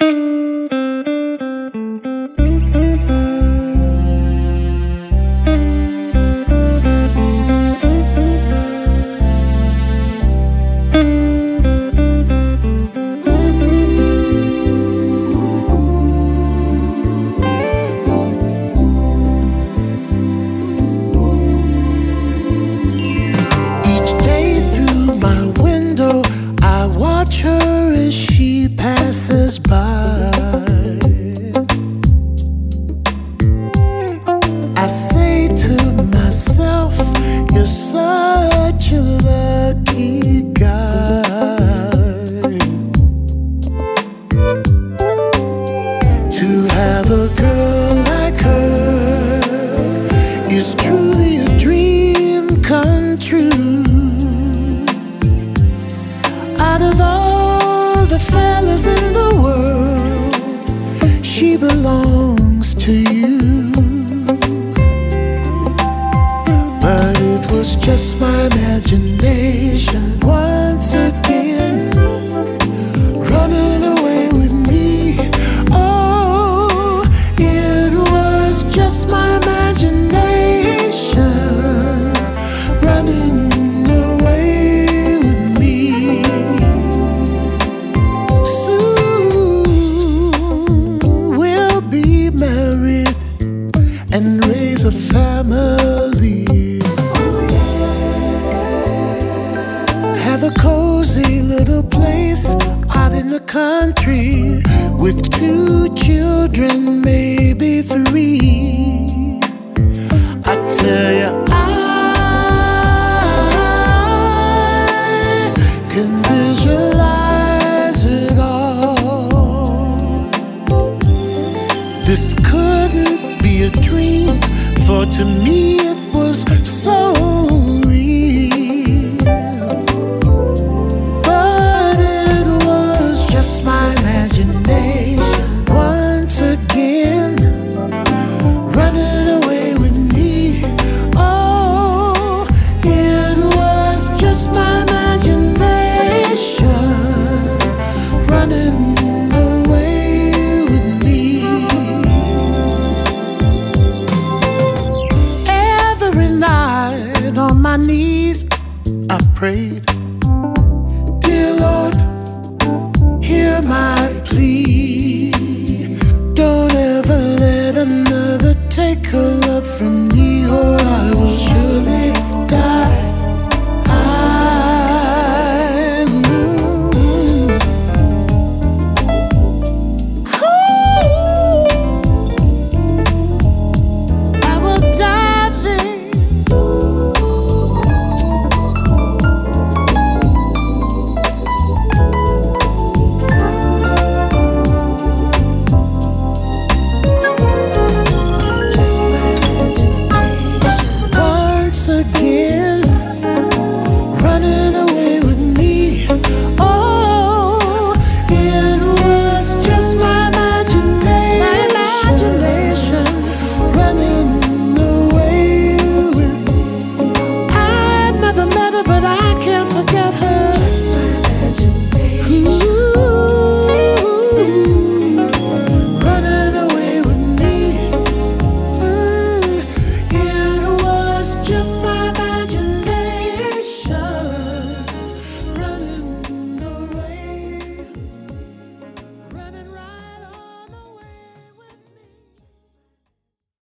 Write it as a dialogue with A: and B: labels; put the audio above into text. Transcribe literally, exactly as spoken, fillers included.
A: Passes by, I say to myself, you're such a lucky guy to have a girl like her. Is truly a dream come true. Out of all the fellas in the world, she belongs to you. But it was just my imagination once again running away with me. Oh, it was just my imagination running away with me. Married and raise a family. Have a cozy little place out in the country with two children, maybe three. I tell you, I can visualize it all. This couldn't be a dream, for to me it was so real. But it was just my imagination once again running away with me. Oh, it was just my imagination running away with me. On my knees, I prayed.